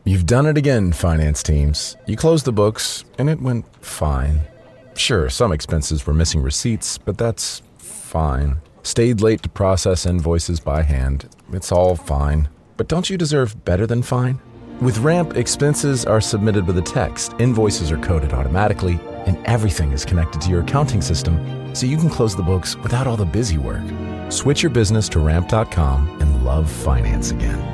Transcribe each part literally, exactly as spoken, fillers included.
You've done it again, finance teams. You closed the books, and it went fine. Sure, some expenses were missing receipts, but that's fine. Stayed late to process invoices by hand. It's all fine. But don't you deserve better than fine? With Ramp, expenses are submitted with a text, invoices are coded automatically, and everything is connected to your accounting system, so you can close the books without all the busy work. Switch your business to ramp dot com and love finance again.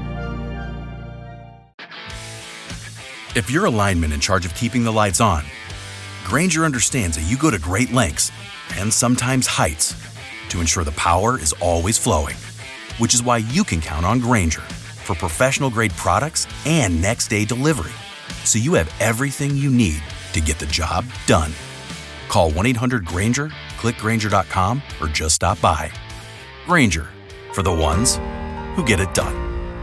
If you're a lineman in charge of keeping the lights on, Grainger understands that you go to great lengths, and sometimes heights, to ensure the power is always flowing. Which is why you can count on Grainger for professional-grade products and next-day delivery, so you have everything you need to get the job done. Call one eight hundred Grainger, click Grainger dot com, or just stop by. Grainger, for the ones who get it done.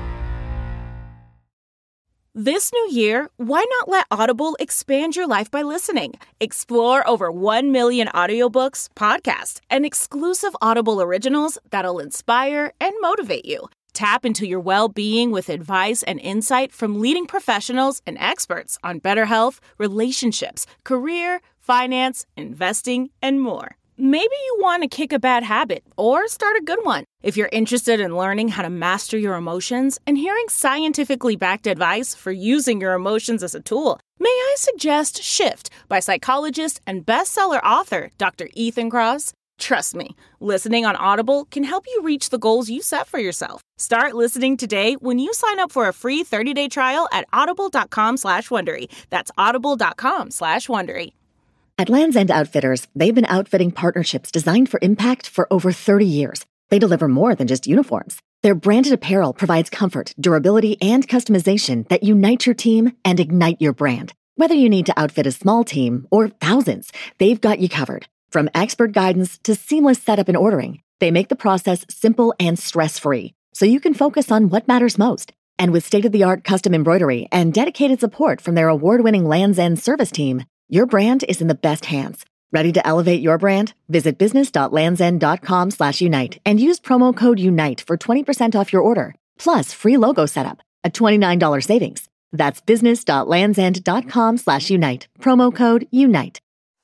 This new year, why not let Audible expand your life by listening? Explore over one million audiobooks, podcasts, and exclusive Audible originals that'll inspire and motivate you. Tap into your well-being with advice and insight from leading professionals and experts on better health, relationships, career, finance, investing, and more. Maybe you want to kick a bad habit or start a good one. If you're interested in learning how to master your emotions and hearing scientifically backed advice for using your emotions as a tool, may I suggest Shift by psychologist and bestseller author Doctor Ethan Kross? Trust me, listening on Audible can help you reach the goals you set for yourself. Start listening today when you sign up for a free thirty-day trial at audible.com slash Wondery. That's audible.com slash Wondery. At Land's End Outfitters, they've been outfitting partnerships designed for impact for over thirty years. They deliver more than just uniforms. Their branded apparel provides comfort, durability, and customization that unite your team and ignite your brand. Whether you need to outfit a small team or thousands, they've got you covered. From expert guidance to seamless setup and ordering, they make the process simple and stress-free, so you can focus on what matters most. And with state-of-the-art custom embroidery and dedicated support from their award-winning Land's End service team, your brand is in the best hands. Ready to elevate your brand? Visit business.landsend.com slash unite and use promo code UNITE for twenty percent off your order, plus free logo setup, a twenty-nine dollars savings. That's business.landsend.com slash unite, promo code UNITE.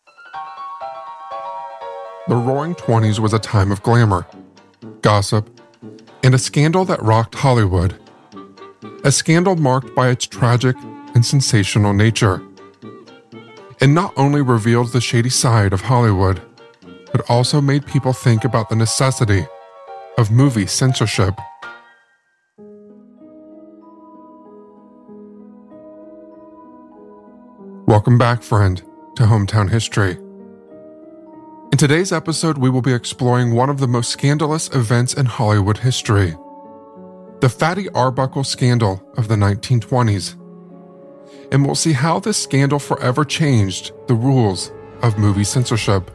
The Roaring Twenties was a time of glamour, gossip, and a scandal that rocked Hollywood. A scandal marked by its tragic and sensational nature. It not only revealed the shady side of Hollywood, but also made people think about the necessity of movie censorship. Welcome back, friend, to Hometown History. In today's episode, we will be exploring one of the most scandalous events in Hollywood history, the Fatty Arbuckle scandal of the nineteen twenties. And we'll see how this scandal forever changed the rules of movie censorship.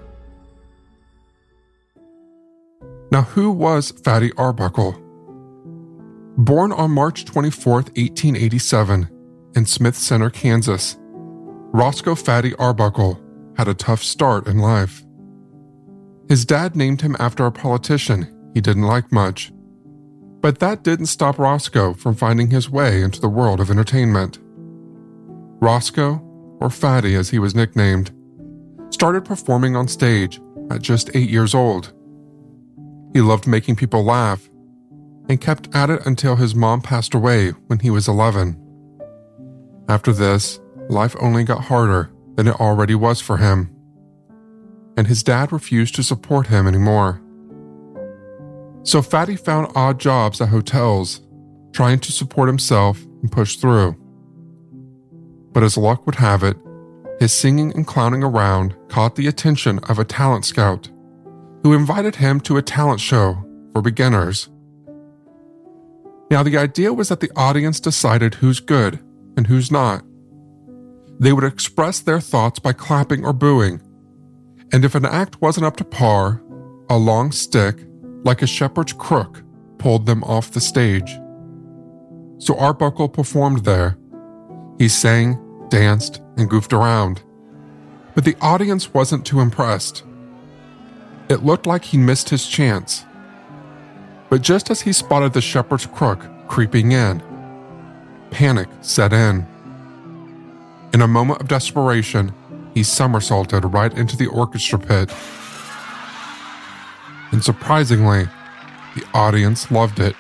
Now, who was Fatty Arbuckle? Born on March twenty-fourth, eighteen eighty-seven, in Smith Center, Kansas, Roscoe Fatty Arbuckle had a tough start in life. His dad named him after a politician he didn't like much. But that didn't stop Roscoe from finding his way into the world of entertainment. Roscoe, or Fatty as he was nicknamed, started performing on stage at just eight years old. He loved making people laugh and kept at it until his mom passed away when he was eleven. After this, life only got harder than it already was for him, and his dad refused to support him anymore. So Fatty found odd jobs at hotels, trying to support himself and push through. But as luck would have it, his singing and clowning around caught the attention of a talent scout, who invited him to a talent show for beginners. Now, the idea was that the audience decided who's good and who's not. They would express their thoughts by clapping or booing, and if an act wasn't up to par, a long stick, like a shepherd's crook, pulled them off the stage. So Arbuckle performed there. He sang, danced, and goofed around. But the audience wasn't too impressed. It looked like he missed his chance. But just as he spotted the shepherd's crook creeping in, Panic set in. In a moment of desperation, he somersaulted right into the orchestra pit. And surprisingly, the audience loved it.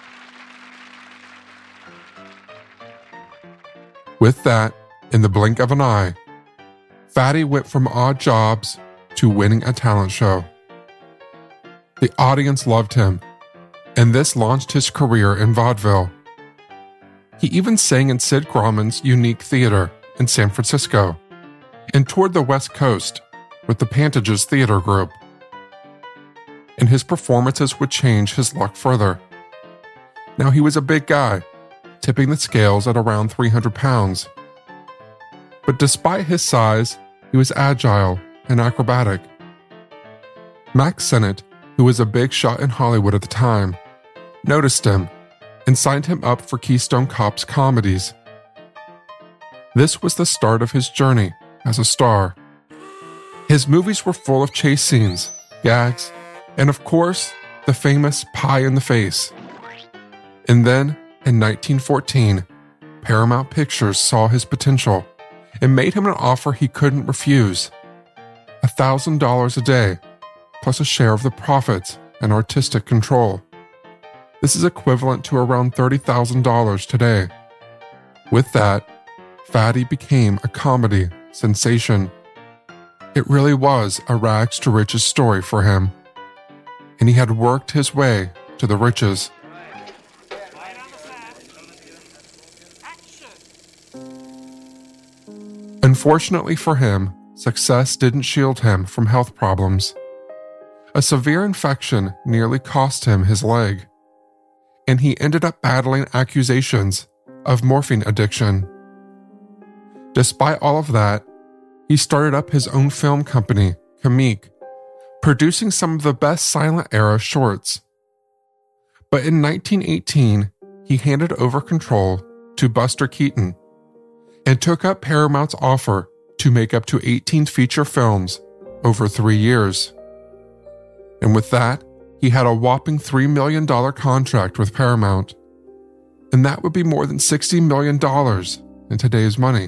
With that, in the blink of an eye, Fatty went from odd jobs to winning a talent show. The audience loved him, and this launched his career in vaudeville. He even sang in Sid Grauman's Unique Theater in San Francisco and toured the West Coast with the Pantages Theater Group. And his performances would change his luck further. Now he was a big guy, tipping the scales at around three hundred pounds. But despite his size, he was agile and acrobatic. Max Sennett, who was a big shot in Hollywood at the time, noticed him and signed him up for Keystone Cops comedies. This was the start of his journey as a star. His movies were full of chase scenes, gags, and of course, the famous pie in the face. And then, in nineteen fourteen, Paramount Pictures saw his potential and made him an offer he couldn't refuse. one thousand dollars a day, plus a share of the profits and artistic control. This is equivalent to around thirty thousand dollars today. With that, Fatty became a comedy sensation. It really was a rags to riches story for him, and he had worked his way to the riches. Unfortunately for him, success didn't shield him from health problems. A severe infection nearly cost him his leg, and he ended up battling accusations of morphine addiction. Despite all of that, he started up his own film company, Comique, producing some of the best silent-era shorts. But in nineteen eighteen, he handed over control to Buster Keaton and took up Paramount's offer to make up to eighteen feature films over three years. And with that, he had a whopping three million dollars contract with Paramount. And that would be more than sixty million dollars in today's money.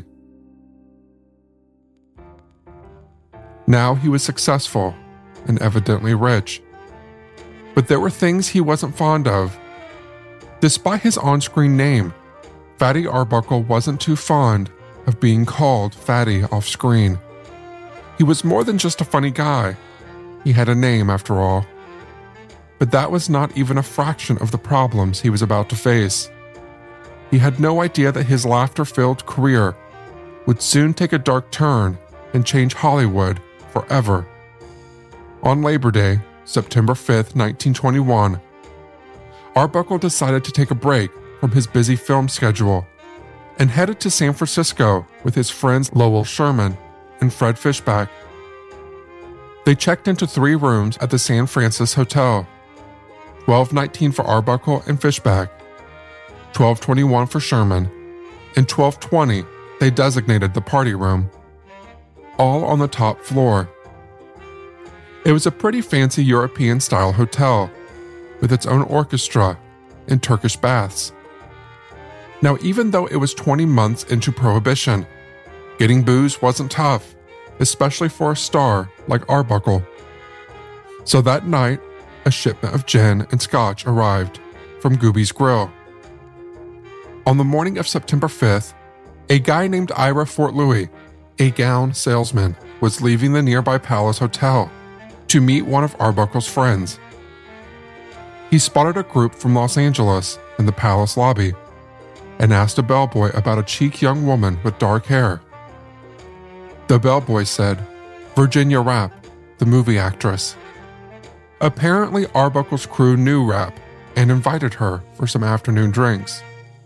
Now he was successful and evidently rich. But there were things he wasn't fond of. Despite his on-screen name, Fatty Arbuckle wasn't too fond of being called Fatty off-screen. He was more than just a funny guy. He had a name, after all. But that was not even a fraction of the problems he was about to face. He had no idea that his laughter-filled career would soon take a dark turn and change Hollywood forever. On Labor Day, September fifth, nineteen twenty-one, Arbuckle decided to take a break from his busy film schedule and headed to San Francisco with his friends Lowell Sherman and Fred Fishback. They checked into three rooms at the San Francisco Hotel, twelve nineteen for Arbuckle and Fishback, twelve twenty-one for Sherman, and twelve twenty they designated the party room, all on the top floor. It was a pretty fancy European-style hotel with its own orchestra and Turkish baths. Now, even though it was twenty months into Prohibition, getting booze wasn't tough, especially for a star like Arbuckle. So that night, a shipment of gin and scotch arrived from Gooby's Grill. On the morning of September fifth, a guy named Ira Fort Louis, a gown salesman, was leaving the nearby Palace Hotel to meet one of Arbuckle's friends. He spotted a group from Los Angeles in the Palace lobby and asked a bellboy about a chic young woman with dark hair. The bellboy said, Virginia Rappe, the movie actress. Apparently, Arbuckle's crew knew Rappe and invited her for some afternoon drinks.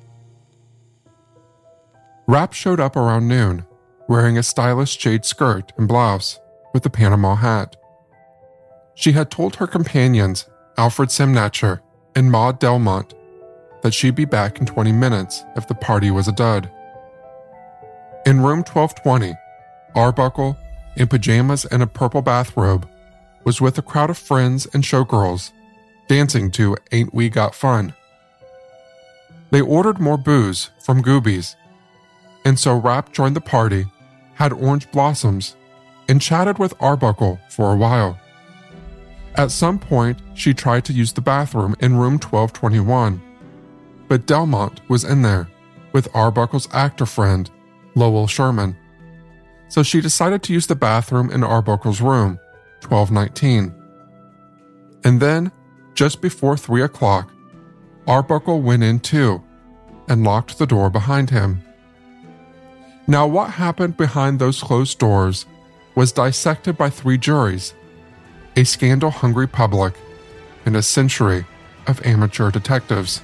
Rappe showed up around noon, wearing a stylish jade skirt and blouse with a Panama hat. She had told her companions, Alfred Semnatcher and Maud Delmont, that she'd be back in twenty minutes if the party was a dud. In room twelve twenty, Arbuckle, in pajamas and a purple bathrobe, was with a crowd of friends and showgirls, dancing to Ain't We Got Fun. They ordered more booze from Goobies, and so Rapp joined the party, had orange blossoms, and chatted with Arbuckle for a while. At some point, she tried to use the bathroom in room twelve twenty-one, but Delmont was in there with Arbuckle's actor friend, Lowell Sherman. So she decided to use the bathroom in Arbuckle's room, twelve nineteen. And then, just before three o'clock, Arbuckle went in too and locked the door behind him. Now, what happened behind those closed doors was dissected by three juries, a scandal-hungry public, and a century of amateur detectives.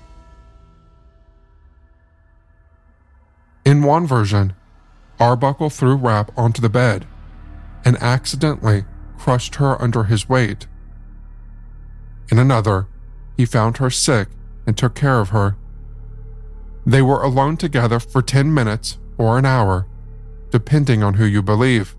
In one version, Arbuckle threw Rapp onto the bed and accidentally crushed her under his weight. In another, he found her sick and took care of her. They were alone together for ten minutes or an hour, depending on who you believe.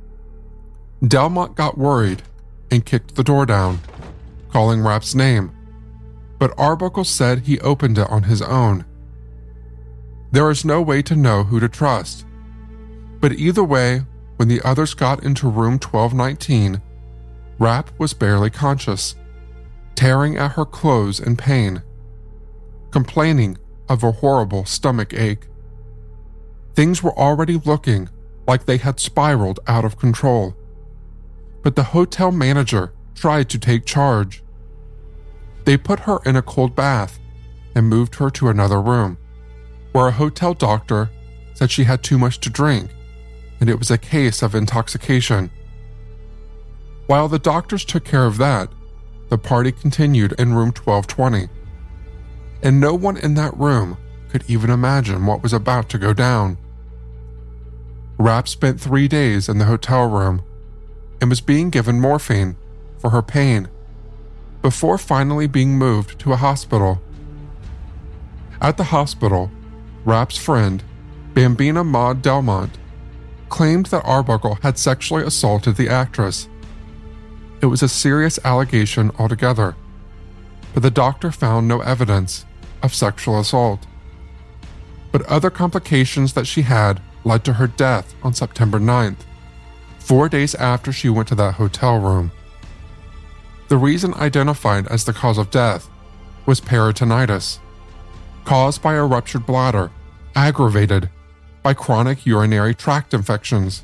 Delmont got worried and kicked the door down, calling Rapp's name, but Arbuckle said he opened it on his own. There is no way to know who to trust, but either way, when the others got into room twelve nineteen, Rapp was barely conscious, tearing at her clothes in pain, complaining of a horrible stomach ache. Things were already looking like they had spiraled out of control, but the hotel manager tried to take charge. They put her in a cold bath and moved her to another room, where a hotel doctor said she had too much to drink and it was a case of intoxication. While the doctors took care of that, the party continued in room twelve twenty, and no one in that room could even imagine what was about to go down. Rapp spent three days in the hotel room and was being given morphine for her pain before finally being moved to a hospital. At the hospital, Rapp's friend, Bambina Maud Delmont, claimed that Arbuckle had sexually assaulted the actress. It was a serious allegation altogether, but the doctor found no evidence of sexual assault. But other complications that she had led to her death on September ninth, four days after she went to that hotel room. The reason identified as the cause of death was peritonitis, caused by a ruptured bladder, aggravated by chronic urinary tract infections.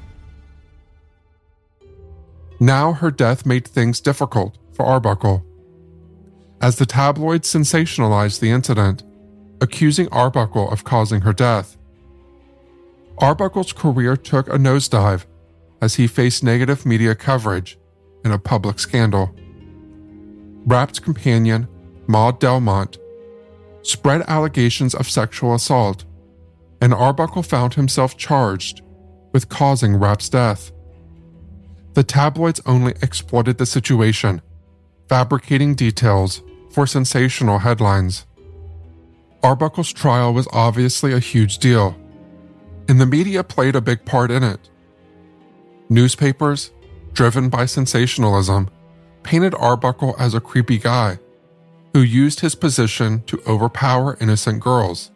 Now her death made things difficult for Arbuckle, as the tabloids sensationalized the incident, accusing Arbuckle of causing her death. Arbuckle's career took a nosedive as he faced negative media coverage and a public scandal. Rapp's companion, Maud Delmont, spread allegations of sexual assault, and Arbuckle found himself charged with causing Rapp's death. The tabloids only exploited the situation, fabricating details for sensational headlines. Arbuckle's trial was obviously a huge deal, and the media played a big part in it. Newspapers, driven by sensationalism, painted Arbuckle as a creepy guy who used his position to overpower innocent girls.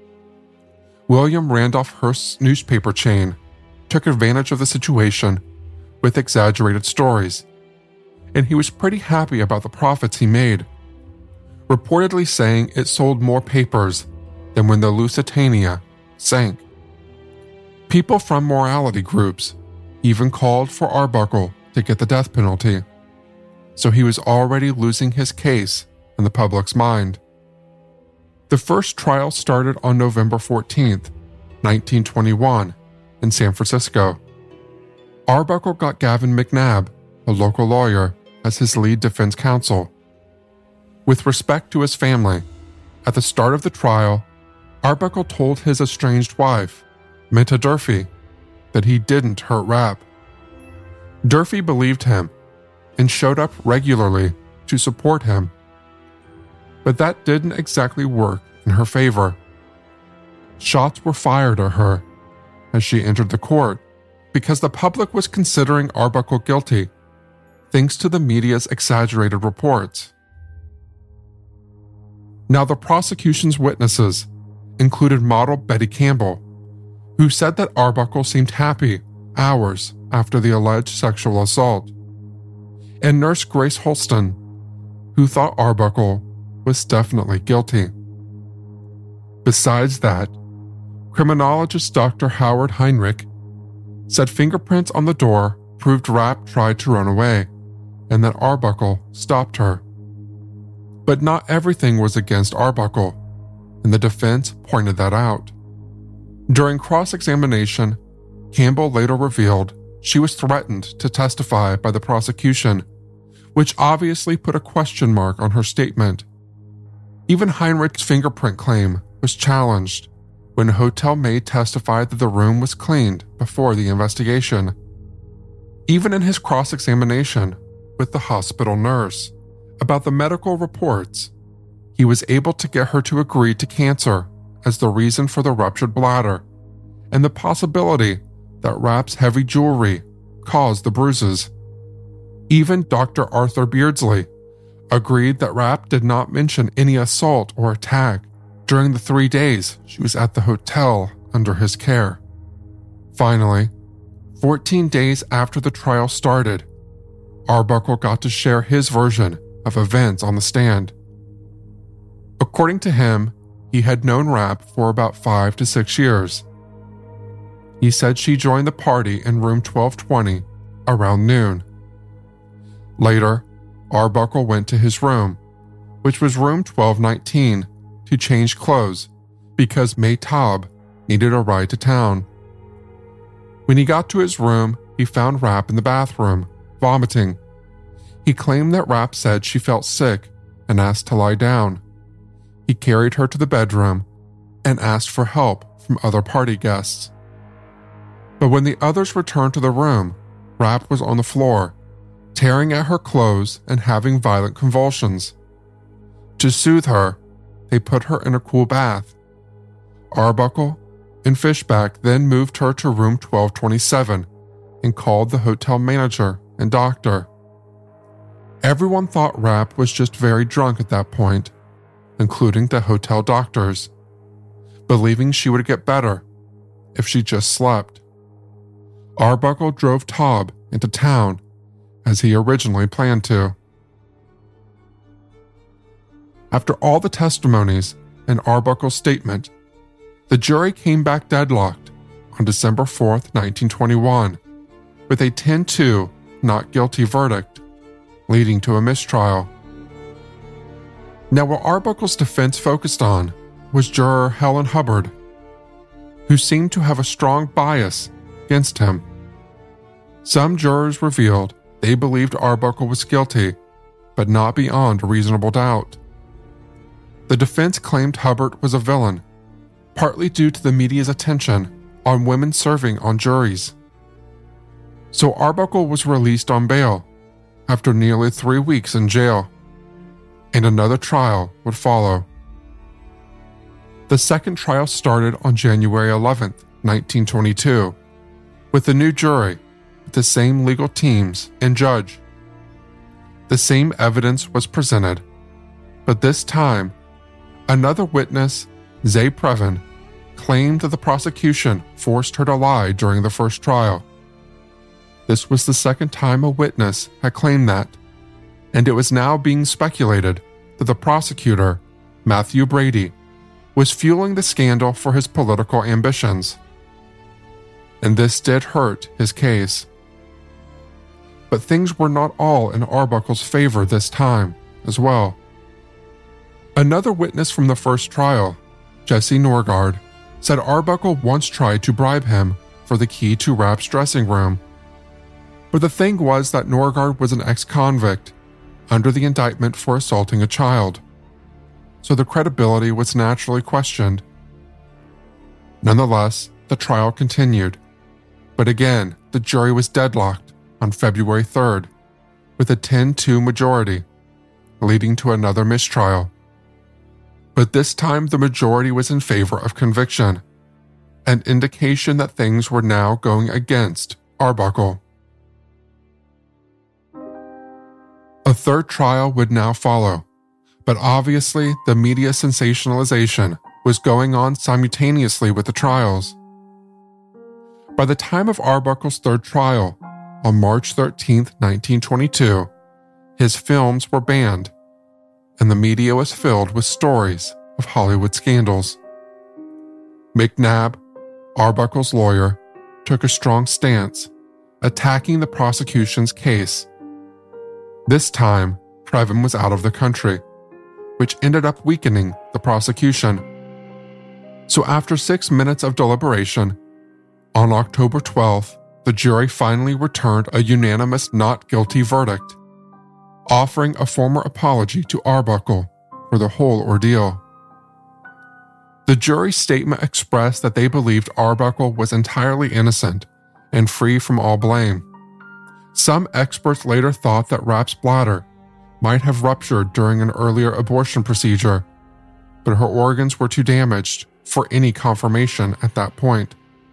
William Randolph Hearst's newspaper chain took advantage of the situation with exaggerated stories, and he was pretty happy about the profits he made, reportedly saying it sold more papers than when the Lusitania sank. People from morality groups even called for Arbuckle to get the death penalty, so he was already losing his case in the public's mind. The first trial started on November fourteenth, nineteen twenty-one, in San Francisco. Arbuckle got Gavin McNabb, a local lawyer, as his lead defense counsel. With respect to his family, at the start of the trial, Arbuckle told his estranged wife, Minta Durfee, that he didn't hurt Rapp. Durfee believed him and showed up regularly to support him. But that didn't exactly work in her favor. Shots were fired at her as she entered the court because the public was considering Arbuckle guilty, thanks to the media's exaggerated reports. Now, the prosecution's witnesses included model Betty Campbell, who said that Arbuckle seemed happy hours after the alleged sexual assault, and nurse Grace Holston, who thought Arbuckle was definitely guilty. Besides that, criminologist Doctor Howard Heinrich said fingerprints on the door proved Rapp tried to run away and that Arbuckle stopped her. But not everything was against Arbuckle, and the defense pointed that out. During cross-examination, Campbell later revealed she was threatened to testify by the prosecution, which obviously put a question mark on her statement. Even Heinrich's fingerprint claim was challenged when a hotel maid testified that the room was cleaned before the investigation. Even in his cross-examination with the hospital nurse about the medical reports, he was able to get her to agree to cancer as the reason for the ruptured bladder and the possibility that Rapp's heavy jewelry caused the bruises. Even Doctor Arthur Beardsley agreed that Rapp did not mention any assault or attack during the three days she was at the hotel under his care. Finally, fourteen days after the trial started, Arbuckle got to share his version of events on the stand. According to him, he had known Rapp for about five to six years. He said she joined the party in room twelve twenty around noon. Later, Arbuckle went to his room, which was room twelve nineteen, to change clothes because May Taub needed a ride to town. When he got to his room, he found Rapp in the bathroom, vomiting. He claimed that Rapp said she felt sick and asked to lie down. He carried her to the bedroom and asked for help from other party guests. But when the others returned to the room, Rapp was on the floor, tearing at her clothes and having violent convulsions. To soothe her, they put her in a cool bath. Arbuckle and Fishback then moved her to room twelve twenty-seven and called the hotel manager and doctor. Everyone thought Rapp was just very drunk at that point, including the hotel doctors, believing she would get better if she just slept. Arbuckle drove Taub into town as he originally planned to. After all the testimonies and Arbuckle's statement, the jury came back deadlocked on December fourth, nineteen twenty-one, with a ten two not guilty verdict, leading to a mistrial. Now, what Arbuckle's defense focused on was juror Helen Hubbard, who seemed to have a strong bias against him. Some jurors revealed they believed Arbuckle was guilty, but not beyond a reasonable doubt. The defense claimed Hubbard was a villain, partly due to the media's attention on women serving on juries. So Arbuckle was released on bail after nearly three weeks in jail, and another trial would follow. The second trial started on January eleventh, nineteen twenty-two, with a new jury with the same legal teams and judge. The same evidence was presented, but this time, another witness, Zay Previn, claimed that the prosecution forced her to lie during the first trial. This was the second time a witness had claimed that, and it was now being speculated that the prosecutor, Matthew Brady, was fueling the scandal for his political ambitions. And this did hurt his case. But things were not all in Arbuckle's favor this time, as well. Another witness from the first trial, Jesse Norgard, said Arbuckle once tried to bribe him for the key to Rapp's dressing room. But the thing was that Norgard was an ex-convict under the indictment for assaulting a child, so the credibility was naturally questioned. Nonetheless, the trial continued, but again, the jury was deadlocked on February third with a ten two majority, leading to another mistrial. But this time the majority was in favor of conviction, an indication that things were now going against Arbuckle. A third trial would now follow, But obviously, the media sensationalization was going on simultaneously with the trials. By the time of Arbuckle's third trial, on March thirteenth, nineteen twenty-two, his films were banned, and the media was filled with stories of Hollywood scandals. McNabb, Arbuckle's lawyer, took a strong stance, attacking the prosecution's case. This time, Previn was out of the country, which ended up weakening the prosecution. So after six minutes of deliberation, on October twelfth, the jury finally returned a unanimous not guilty verdict, offering a formal apology to Arbuckle for the whole ordeal. The jury's statement expressed that they believed Arbuckle was entirely innocent and free from all blame. Some experts later thought that Rapp's bladder might have ruptured during an earlier abortion procedure, but her organs were too damaged for any confirmation at that point.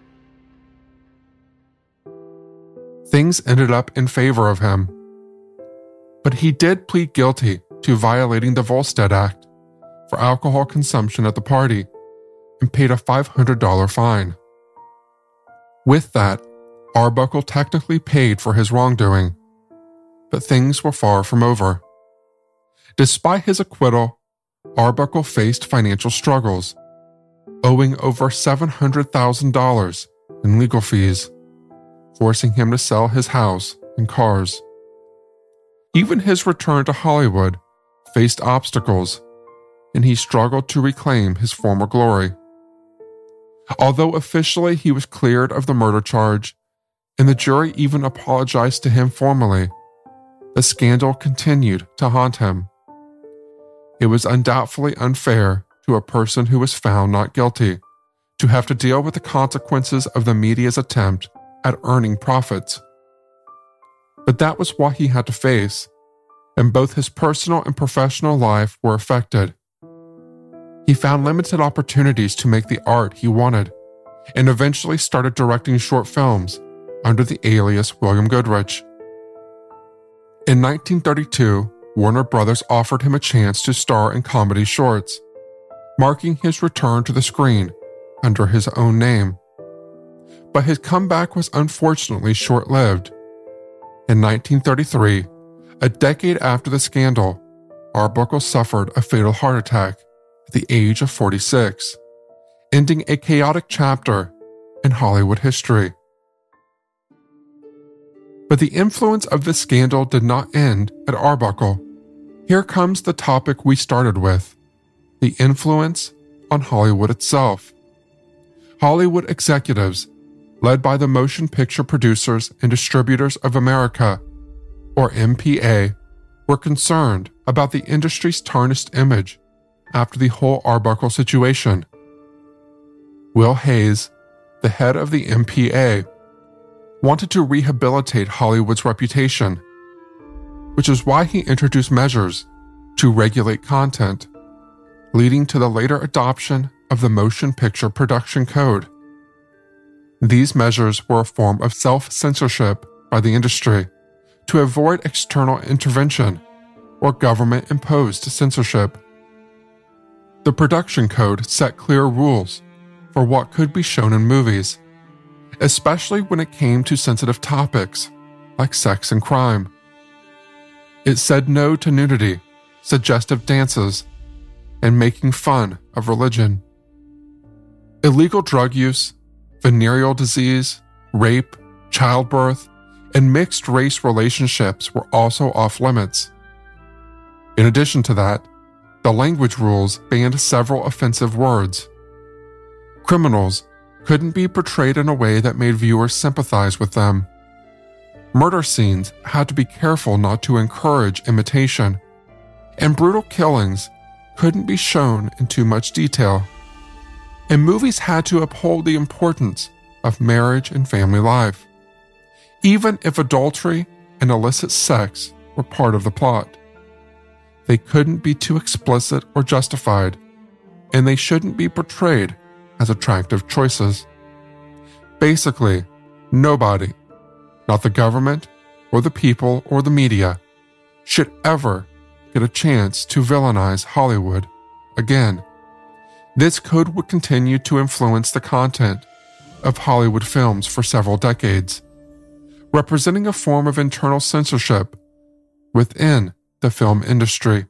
Things ended up in favor of him, but he did plead guilty to violating the Volstead Act for alcohol consumption at the party and paid a five hundred dollars fine. With that, Arbuckle technically paid for his wrongdoing, but things were far from over. Despite his acquittal, Arbuckle faced financial struggles, owing over seven hundred thousand dollars in legal fees, forcing him to sell his house and cars. Even his return to Hollywood faced obstacles, and he struggled to reclaim his former glory. Although officially he was cleared of the murder charge, and the jury even apologized to him formally, the scandal continued to haunt him. It was undoubtedly unfair to a person who was found not guilty to have to deal with the consequences of the media's attempt at earning profits. But that was what he had to face, and both his personal and professional life were affected. He found limited opportunities to make the art he wanted, and eventually started directing short films under the alias William Goodrich. In nineteen thirty-two, Warner Brothers offered him a chance to star in comedy shorts, marking his return to the screen under his own name. But his comeback was unfortunately short-lived. In nineteen thirty-three, a decade after the scandal, Arbuckle suffered a fatal heart attack at the age of forty-six, ending a chaotic chapter in Hollywood history. But the influence of this scandal did not end at Arbuckle. Here comes the topic we started with, the influence on Hollywood itself. Hollywood executives, led by the Motion Picture Producers and Distributors of America, or M P A, were concerned about the industry's tarnished image after the whole Arbuckle situation. Will Hayes, the head of the M P A, wanted to rehabilitate Hollywood's reputation, which is why he introduced measures to regulate content, leading to the later adoption of the Motion Picture Production Code. These measures were a form of self-censorship by the industry to avoid external intervention or government-imposed censorship. The production code set clear rules for what could be shown in movies, especially when it came to sensitive topics like sex and crime. It said no to nudity, suggestive dances, and making fun of religion. Illegal drug use, venereal disease, rape, childbirth, and mixed-race relationships were also off-limits. In addition to that, the language rules banned several offensive words. Criminals couldn't be portrayed in a way that made viewers sympathize with them. Murder scenes had to be careful not to encourage imitation, and brutal killings couldn't be shown in too much detail. And movies had to uphold the importance of marriage and family life, even if adultery and illicit sex were part of the plot. They couldn't be too explicit or justified, and they shouldn't be portrayed as attractive choices. Basically, nobody, not the government or the people or the media, should ever get a chance to villainize Hollywood again. This code would continue to influence the content of Hollywood films for several decades, representing a form of internal censorship within the film industry.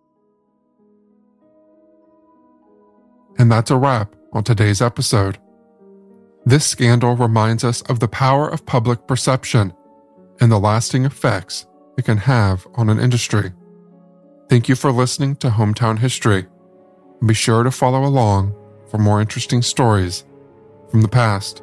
And that's a wrap on today's episode. This scandal reminds us of the power of public perception and the lasting effects it can have on an industry. Thank you for listening to Hometown History, and be sure to follow along for more interesting stories from the past.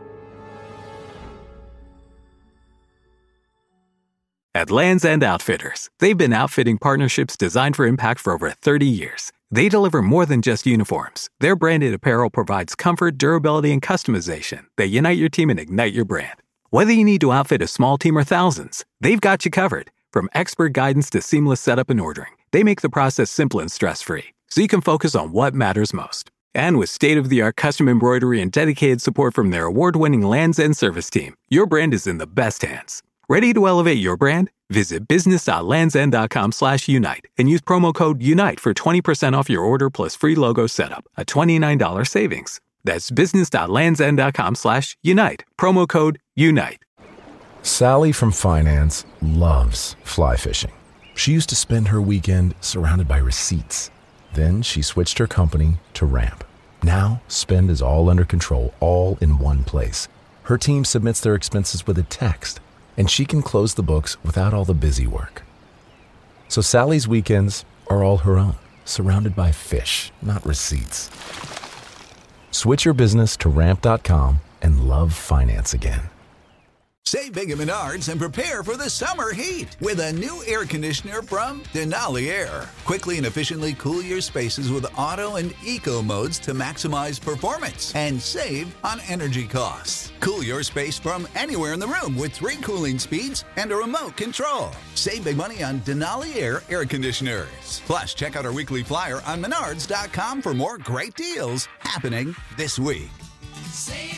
At Land's End Outfitters, they've been outfitting partnerships designed for impact for over thirty years. They deliver more than just uniforms. Their branded apparel provides comfort, durability, and customization that unite your team and ignite your brand. Whether you need to outfit a small team or thousands, they've got you covered. From expert guidance to seamless setup and ordering, they make the process simple and stress-free, so you can focus on what matters most. And with state-of-the-art custom embroidery and dedicated support from their award-winning Land's End service team, your brand is in the best hands. Ready to elevate your brand? Visit business.landsend.com slash unite and use promo code UNITE for twenty percent off your order plus free logo setup, a twenty-nine dollars savings. That's business.landsend.com slash unite, promo code UNITE. Sally from finance loves fly fishing. She used to spend her weekend surrounded by receipts. Then she switched her company to Ramp. Now, spend is all under control, all in one place. Her team submits their expenses with a text, and she can close the books without all the busy work. So Sally's weekends are all her own, surrounded by fish, not receipts. Switch your business to ramp dot com and love finance again. Save big at Menards and prepare for the summer heat with a new air conditioner from Denali Air. Quickly and efficiently cool your spaces with auto and eco modes to maximize performance and save on energy costs. Cool your space from anywhere in the room with three cooling speeds and a remote control. Save big money on Denali Air air conditioners. Plus, check out our weekly flyer on menards dot com for more great deals happening this week. Save